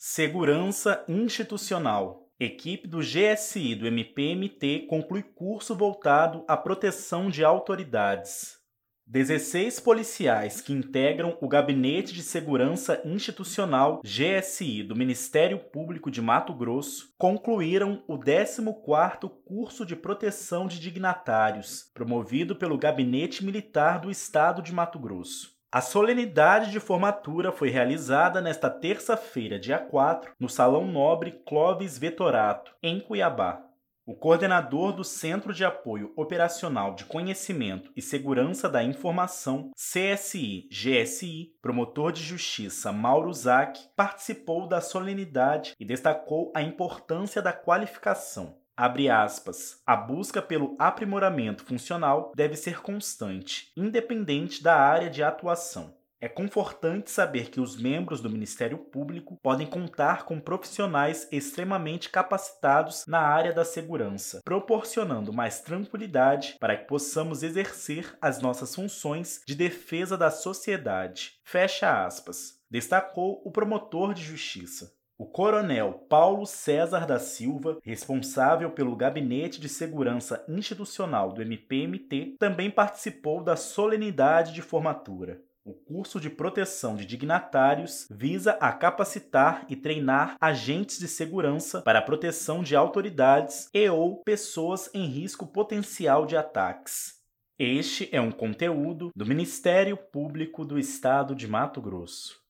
Segurança institucional. Equipe do GSI do MPMT conclui curso voltado à proteção de autoridades. 16 policiais que integram o Gabinete de Segurança Institucional GSI do Ministério Público de Mato Grosso concluíram o 14º Curso de Proteção de Dignatários, promovido pelo Gabinete Militar do Estado de Mato Grosso. A solenidade de formatura foi realizada nesta terça-feira, dia 4, no Salão Nobre Clóvis Vettorato, em Cuiabá. O coordenador do Centro de Apoio Operacional de Conhecimento e Segurança da Informação, CSI-GSI, promotor de justiça Mauro Zac, participou da solenidade e destacou a importância da qualificação. Abre aspas, a busca pelo aprimoramento funcional deve ser constante, independente da área de atuação. É confortante saber que os membros do Ministério Público podem contar com profissionais extremamente capacitados na área da segurança, proporcionando mais tranquilidade para que possamos exercer as nossas funções de defesa da sociedade. Fecha aspas. Destacou o promotor de justiça. O coronel Paulo César da Silva, responsável pelo Gabinete de Segurança Institucional do MPMT, também participou da solenidade de formatura. O curso de proteção de dignatários visa a capacitar e treinar agentes de segurança para a proteção de autoridades e/ou pessoas em risco potencial de ataques. Este é um conteúdo do Ministério Público do Estado de Mato Grosso.